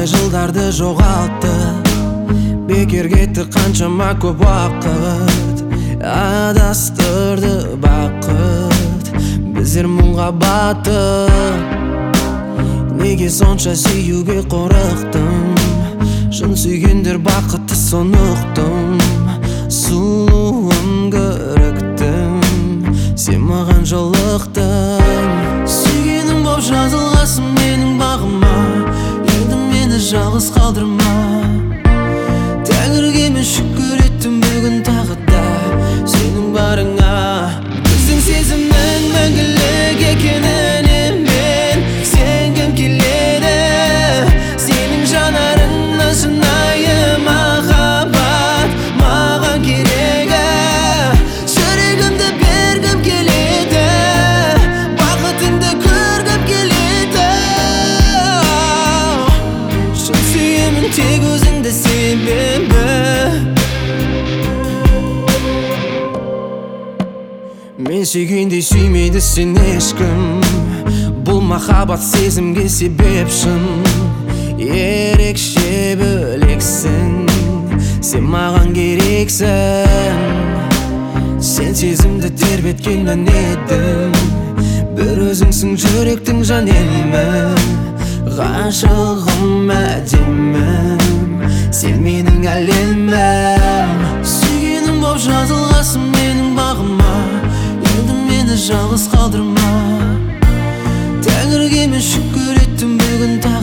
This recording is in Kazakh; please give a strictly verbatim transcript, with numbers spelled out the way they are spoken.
талай жылдарды жоғалтты. Бекер кетті қаншама көп уақыт, адастырды бақыт. Біздер мұңға батып, неге сонша сүюге қорықтым? Шын сүйгендер бақытты соны ұқтым. Сұлуым көріктім, сен маған жолықтың. Сүйгенім боп жазылғасың менің бағыма, енді мені жалғыз қалдырма. Тәңірге мен шүкір еттім бүгін тағы да сенің барыңа. Біздің сезімнің мәңгілік екеніне мен сенгім келеді. Сенің жанарыңа шынайы махаббат маған керегі. Жүрегімді бергім келеді, бақытыңды көргім келеді. Шын сүйемін тек өзіңді себебі. Мен сүйгендей сүймейді сен ешкім. Бұл махаббат сезімге себепшін. Ерекше бөлексің, сен маған керексің. Сен сезімді тербеткеннен едің, бір өзіңсің жүректің жан емі. Ғашығым әдемім, сен менің әлемім. Сүйгенім боп жазылғасың менің бағыма, енді мені жалғыз қалдырма. Тәңірге мен шүкір еттім бүгін тағы